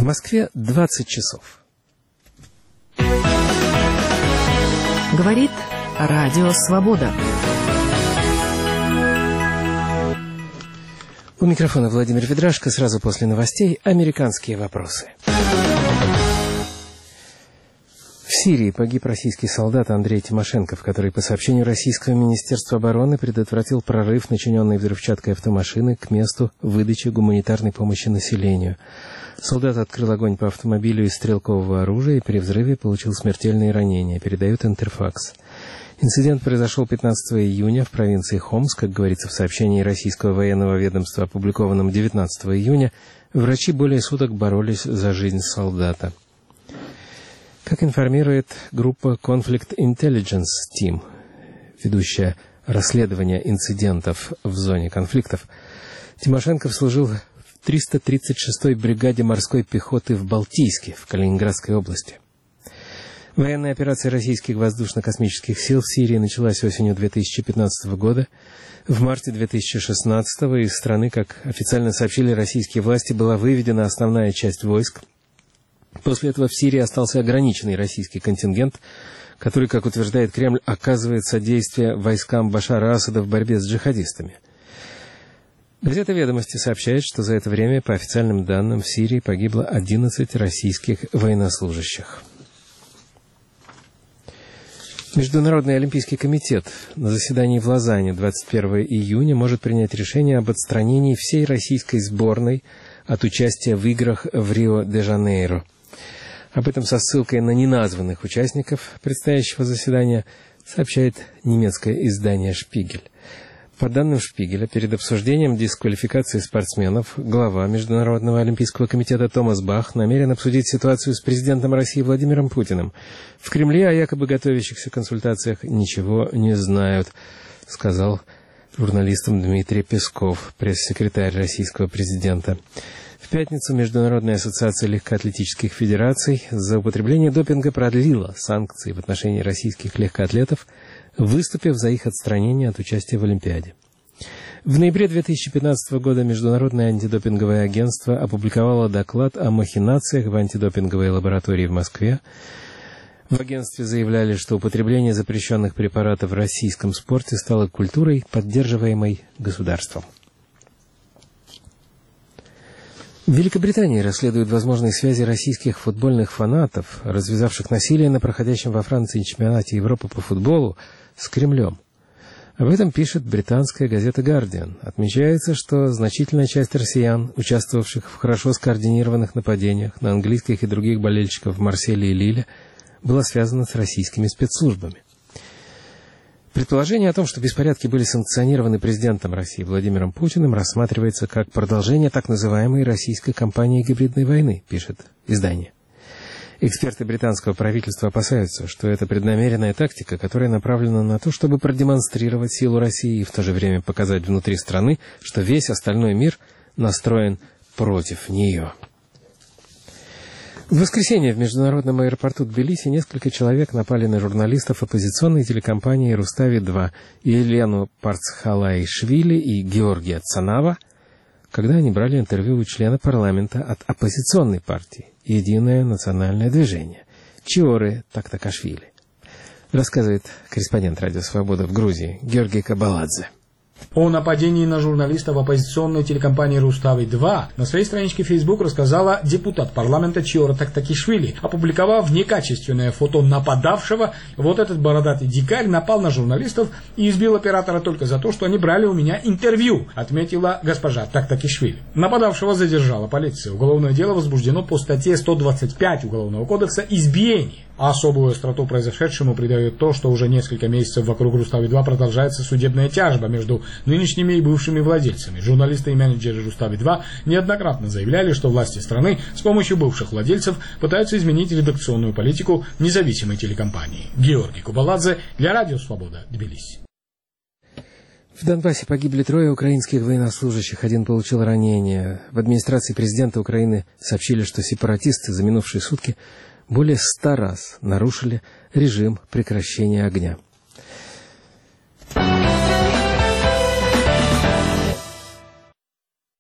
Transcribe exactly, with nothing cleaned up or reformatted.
В Москве двадцать часов. Говорит Радио Свобода. У микрофона Владимир Ведрашко. Сразу после новостей американские вопросы. В Сирии погиб российский солдат Андрей Тимошенков, который, по сообщению Российского Министерства обороны, предотвратил прорыв, начиненной взрывчаткой автомашины, к месту выдачи гуманитарной помощи населению. Солдат открыл огонь по автомобилю из стрелкового оружия и при взрыве получил смертельные ранения, передает Интерфакс. Инцидент произошел пятнадцатого июня в провинции Хомс, как говорится в сообщении российского военного ведомства, опубликованном девятнадцатого июня. Врачи более суток боролись за жизнь солдата. Как информирует группа Conflict Intelligence Team, ведущая расследование инцидентов в зоне конфликтов, Тимошенков служил в триста тридцать шестой бригаде морской пехоты в Балтийске, в Калининградской области. Военная операция российских воздушно-космических сил в Сирии началась осенью две тысячи пятнадцатого года. В марте две тысячи шестнадцатого из страны, как официально сообщили российские власти, была выведена основная часть войск. После этого в Сирии остался ограниченный российский контингент, который, как утверждает Кремль, оказывает содействие войскам Башара Асада в борьбе с джихадистами. Газета «Ведомости» сообщает, что за это время, по официальным данным, в Сирии погибло одиннадцать российских военнослужащих. Международный олимпийский комитет на заседании в Лозанне двадцать первого июня может принять решение об отстранении всей российской сборной от участия в играх в Рио-де-Жанейро. Об этом со ссылкой на неназванных участников предстоящего заседания сообщает немецкое издание «Шпигель». По данным Шпигеля, перед обсуждением дисквалификации спортсменов глава Международного олимпийского комитета Томас Бах намерен обсудить ситуацию с президентом России Владимиром Путиным. В Кремле о якобы готовящихся консультациях ничего не знают, сказал журналистам Дмитрий Песков, пресс-секретарь российского президента. В пятницу Международная ассоциация легкоатлетических федераций за употребление допинга продлила санкции в отношении российских легкоатлетов, выступив за их отстранение от участия в Олимпиаде. В ноябре две тысячи пятнадцатого года Международное антидопинговое агентство опубликовало доклад о махинациях в антидопинговой лаборатории в Москве. В агентстве заявляли, что употребление запрещенных препаратов в российском спорте стало культурой, поддерживаемой государством. В Великобритании расследуют возможные связи российских футбольных фанатов, развязавших насилие на проходящем во Франции чемпионате Европы по футболу, с Кремлем. Об этом пишет британская газета «Гардиан». Отмечается, что значительная часть россиян, участвовавших в хорошо скоординированных нападениях на английских и других болельщиков в Марселе и Лиле, была связана с российскими спецслужбами. Предположение о том, что беспорядки были санкционированы президентом России Владимиром Путиным, рассматривается как продолжение так называемой российской кампании гибридной войны, пишет издание. Эксперты британского правительства опасаются, что это преднамеренная тактика, которая направлена на то, чтобы продемонстрировать силу России и в то же время показать внутри страны, что весь остальной мир настроен против нее. В воскресенье в международном аэропорту Тбилиси несколько человек напали на журналистов оппозиционной телекомпании «Рустави-два» Елену Парцхалаишвили и Георгия Цанава, когда они брали интервью у члена парламента от оппозиционной партии «Единое национальное движение» Чиоры Тактакашвили. Рассказывает корреспондент «Радио Свобода» в Грузии Георгий Кабаладзе. О нападении на журналистов оппозиционной телекомпании «Рустави-два» на своей страничке в Facebook рассказала депутат парламента Чиора Тактакишвили, опубликовав некачественное фото нападавшего. Вот этот бородатый дикарь напал на журналистов и избил оператора только за то, что они брали у меня интервью, отметила госпожа Тактакишвили. Нападавшего задержала полиция. Уголовное дело возбуждено по статье сто двадцать пять Уголовного кодекса «Избиение». А особую остроту произошедшему придает то, что уже несколько месяцев вокруг «Рустави-два» продолжается судебная тяжба между нынешними и бывшими владельцами. Журналисты и менеджеры «Рустави-два» неоднократно заявляли, что власти страны с помощью бывших владельцев пытаются изменить редакционную политику независимой телекомпании. Георгий Кабаладзе для Радио Свобода, Тбилиси. В Донбассе погибли трое украинских военнослужащих, один получил ранения. В администрации президента Украины сообщили, что сепаратисты за минувшие сутки более ста раз нарушили режим прекращения огня.